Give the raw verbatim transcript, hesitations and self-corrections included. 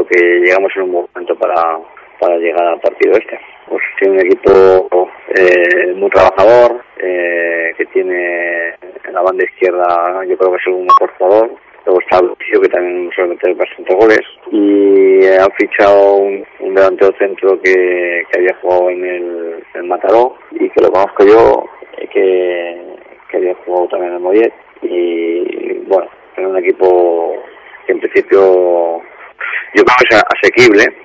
que llegamos en un momento para, para llegar al partido este. Pues tiene un equipo eh, muy trabajador, eh, que tiene en la banda izquierda, yo creo que es el mejor jugador. Luego está Lucio, que también suele meter bastantes goles, y han fichado un, un delantero centro que, que había jugado en el, en Mataró y que lo conozco yo, que, que había jugado también en el Mollet, y bueno, es un equipo que en principio yo creo que es asequible.